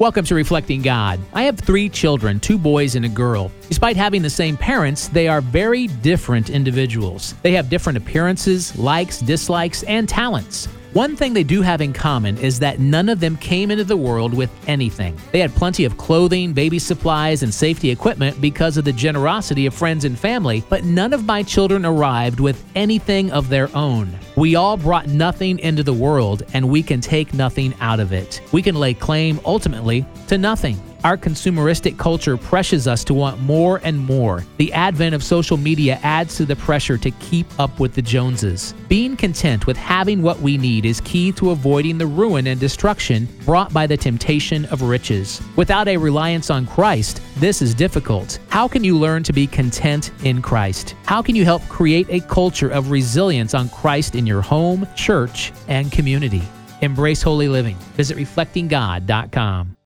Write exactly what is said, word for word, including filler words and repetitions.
Welcome to Reflecting God. I have three children, two boys and a girl. Despite having the same parents, they are very different individuals. They have different appearances, likes, dislikes, and talents. One thing they do have in common is that none of them came into the world with anything. They had plenty of clothing, baby supplies, and safety equipment because of the generosity of friends and family, but none of my children arrived with anything of their own. We all brought nothing into the world, and we can take nothing out of it. We can lay claim, ultimately, to nothing. Our consumeristic culture pressures us to want more and more. The advent of social media adds to the pressure to keep up with the Joneses. Being content with having what we need is key to avoiding the ruin and destruction brought by the temptation of riches. Without a reliance on Christ, this is difficult. How can you learn to be content in Christ? How can you help create a culture of resilience on Christ in your home, church, and community? Embrace holy living. Visit reflecting god dot com.